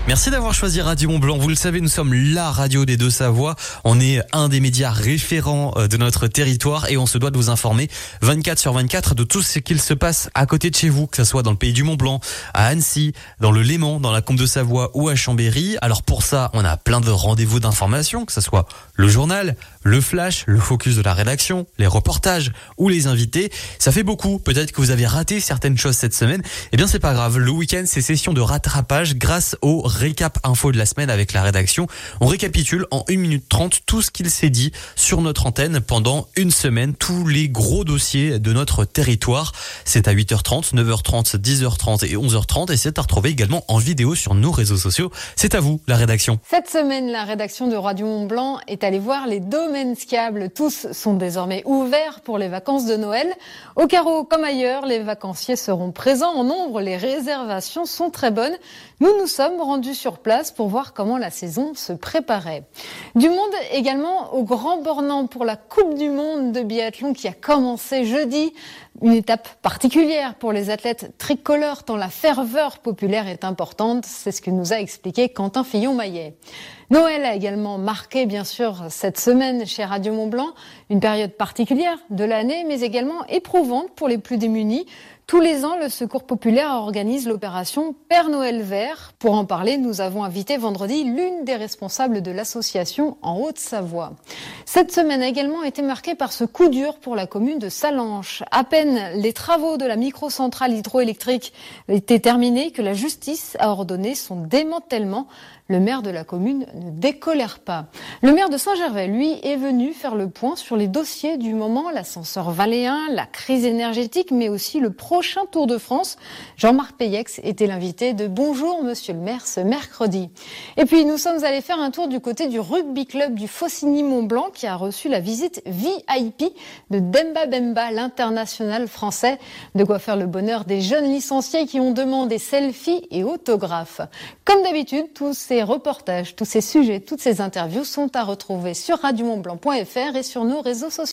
Merci d'avoir choisi Radio Mont Blanc. Vous le savez, nous sommes la radio des Deux-Savoies. On est un des médias référents de notre territoire et on se doit de vous informer 24/24 de tout ce qu'il se passe à côté de chez vous, que ce soit dans le pays du Mont Blanc, à Annecy, dans le Léman, dans la Combe de Savoie ou à Chambéry. Alors pour ça, on a plein de rendez-vous d'informations, que ce soit le journal, le flash, le focus de la rédaction, les reportages ou les invités. Ça fait beaucoup. Peut-être que vous avez raté certaines choses cette semaine. Eh bien, c'est pas grave. Le week-end, c'est session de rattrapage grâce au récap info de la semaine avec la rédaction. On récapitule en 1 minute 30 tout ce qu'il s'est dit sur notre antenne pendant une semaine, tous les gros dossiers de notre territoire. C'est à 8h30, 9h30, 10h30 et 11h30 et c'est à retrouver également en vidéo sur nos réseaux sociaux. C'est à vous, la rédaction. Cette semaine, la rédaction de Radio Mont Blanc est allée voir les domaines skiables. Tous sont désormais ouverts pour les vacances de Noël. Au Carreau comme ailleurs, les vacanciers seront présents en nombre. Les réservations sont très bonnes. Nous sommes rendus sur place pour voir comment la saison se préparait. Du monde également au Grand Bornand pour la Coupe du Monde de biathlon qui a commencé jeudi. Une étape particulière pour les athlètes tricolores tant la ferveur populaire est importante. C'est ce que nous a expliqué Quentin Fillon-Maillet. Noël a également marqué bien sûr cette semaine chez Radio Mont Blanc. Une période particulière de l'année mais également éprouvante pour les plus démunis. Tous les ans, le Secours populaire organise l'opération Père Noël Vert. Pour en parler, nous avons invité vendredi l'une des responsables de l'association en Haute-Savoie. Cette semaine a également été marquée par ce coup dur pour la commune de Sallanches. À peine les travaux de la microcentrale hydroélectrique étaient terminés que la justice a ordonné son démantèlement. Le maire de la commune ne décolère pas. Le maire de Saint-Gervais, lui, est venu faire le point sur les dossiers du moment, l'ascenseur valléen, la crise énergétique, mais aussi le prochain Tour de France. Jean-Marc Peyex était l'invité de Bonjour Monsieur le maire ce mercredi. Et puis nous sommes allés faire un tour du côté du rugby club du Faucigny-Mont-Blanc qui a reçu la visite VIP de Demba Bemba, l'international français. De quoi faire le bonheur des jeunes licenciés qui ont demandé selfies et autographes. Comme d'habitude, tous ces reportages, tous ces sujets, toutes ces interviews sont à retrouver sur radiomontblanc.fr et sur nos réseaux sociaux.